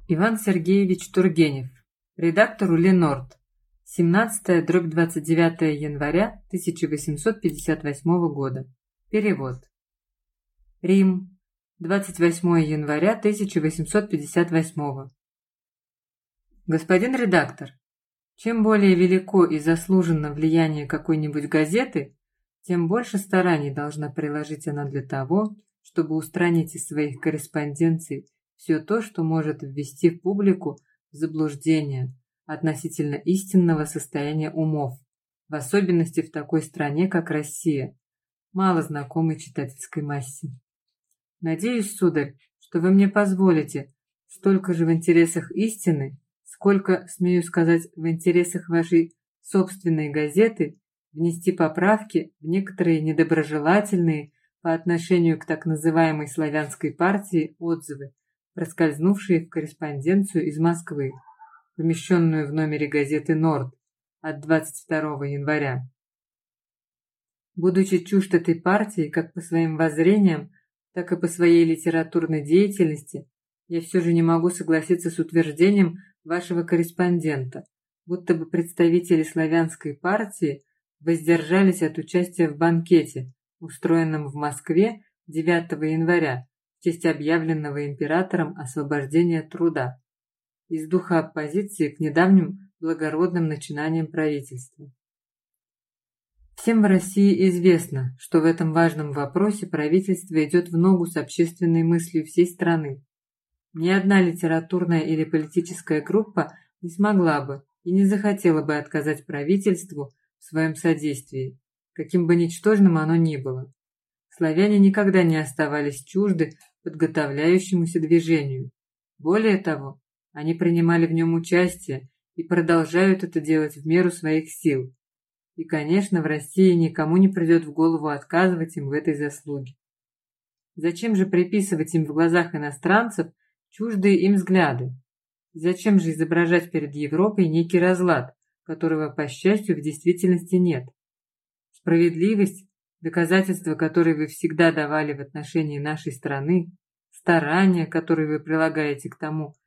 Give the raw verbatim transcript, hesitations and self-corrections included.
Иван Сергеевич Тургенев, редактору Ленорд, семнадцатое дробь двадцать девятое января тысяча восемьсот пятьдесят восьмого года. Перевод. Рим, двадцать восьмое января тысяча восемьсот пятьдесят восьмого. Господин редактор, чем более велико и заслуженно влияние какой-нибудь газеты, тем больше стараний должна приложить она для того, чтобы устранить из своих корреспонденций все то, что может ввести в публику в заблуждение относительно истинного состояния умов, в особенности в такой стране, как Россия, мало знакомой читательской массе. Надеюсь, сударь, что вы мне позволите столько же в интересах истины, сколько, смею сказать, в интересах вашей собственной газеты внести поправки в некоторые недоброжелательные по отношению к так называемой славянской партии отзывы, проскользнувшие в корреспонденцию из Москвы, помещенную в номере газеты «Норд» от двадцать второго января. Будучи чужд этой партии как по своим воззрениям, так и по своей литературной деятельности, я все же не могу согласиться с утверждением вашего корреспондента, будто бы представители славянской партии воздержались от участия в банкете, устроенном в Москве девятого января, в честь объявленного императором освобождения труда, из духа оппозиции к недавним благородным начинаниям правительства. Всем в России известно, что в этом важном вопросе правительство идет в ногу с общественной мыслью всей страны. Ни одна литературная или политическая группа не смогла бы и не захотела бы отказать правительству в своем содействии, каким бы ничтожным оно ни было. Славяне никогда не оставались чужды подготовляющемуся движению. Более того, они принимали в нем участие и продолжают это делать в меру своих сил. И, конечно, в России никому не придет в голову отказывать им в этой заслуге. Зачем же приписывать им в глазах иностранцев чуждые им взгляды? Зачем же изображать перед Европой некий разлад, которого, по счастью, в действительности нет? Справедливость, доказательства, которые вы всегда давали в отношении нашей страны, старания, которые вы прилагаете к тому,